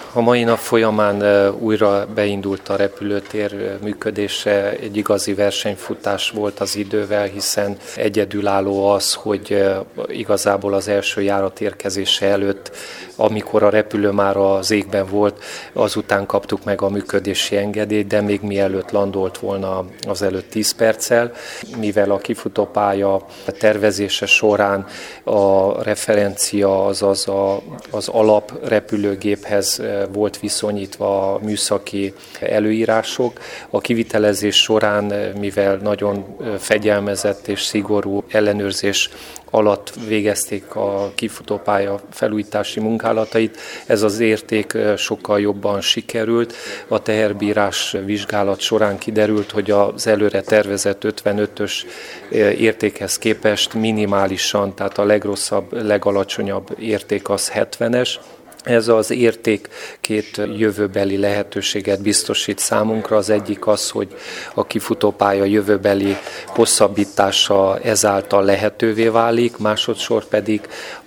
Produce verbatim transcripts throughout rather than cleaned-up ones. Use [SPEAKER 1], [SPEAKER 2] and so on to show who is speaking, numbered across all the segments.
[SPEAKER 1] A mai nap folyamán újra beindult a repülőtér működése, egy igazi versenyfutás volt az idővel, hiszen egyedülálló az, hogy igazából az első járat érkezése előtt, amikor a repülő már az égben volt, azután kaptuk meg a működési engedélyt, de még mielőtt landolt volna az előtt tíz perccel, mivel a kifutópálya tervezése során a referencia, azaz a, az alaprepülőgéphez volt viszonyítva a műszaki előírások. A kivitelezés során, mivel nagyon fegyelmezett és szigorú ellenőrzés alatt végezték a kifutópálya felújítási munkálatait, ez az érték sokkal jobban sikerült. A teherbírás vizsgálat során kiderült, hogy az előre tervezett ötvenötös értékhez képest minimálisan, tehát a legrosszabb, legalacsonyabb érték az hetvenes. Ez az érték két jövőbeli lehetőséget biztosít számunkra. Az egyik az, hogy a kifutópálya jövőbeli hosszabbítása ezáltal lehetővé válik, másodszor pedig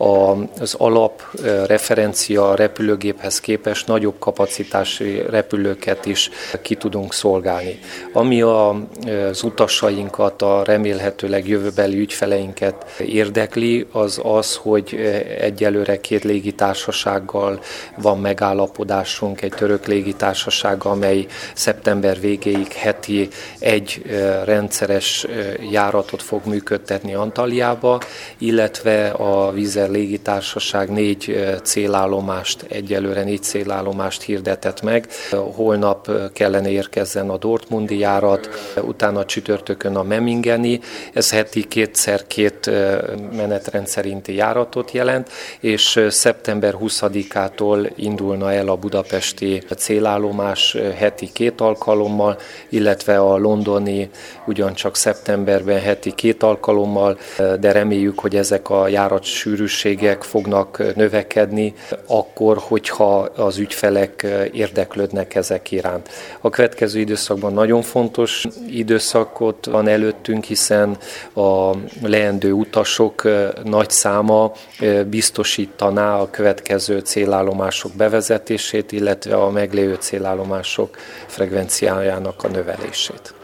[SPEAKER 1] az alap referencia repülőgéphez képest nagyobb kapacitású repülőket is ki tudunk szolgálni. Ami az utasainkat, a remélhetőleg jövőbeli ügyfeleinket érdekli, az az, hogy egyelőre két légitársasággal van megállapodásunk, egy török légitársasággal, amely szeptember végéig heti egy rendszeres járatot fog működtetni Antalyaba, illetve a Wizz Air légitársaság négy célállomást, egyelőre négy célállomást hirdetett meg. Holnap kellene érkezzen a dortmundi járat, utána csütörtökön a Memmingeni, ez heti kétszer két menetrend szerinti járatot jelent, és szeptember huszadikától indulna el a budapesti célállomás heti két alkalommal, illetve a londoni ugyancsak szeptemberben heti két alkalommal, de reméljük, hogy ezek a járatsűrűségek fognak növekedni, akkor, hogyha az ügyfelek érdeklődnek ezek iránt. A következő időszakban nagyon fontos időszakot van előttünk, hiszen a leendő utasok nagy száma biztosítaná a következő célállomások bevezetését, illetve a meglévő célállomások frekvenciájának a növelését.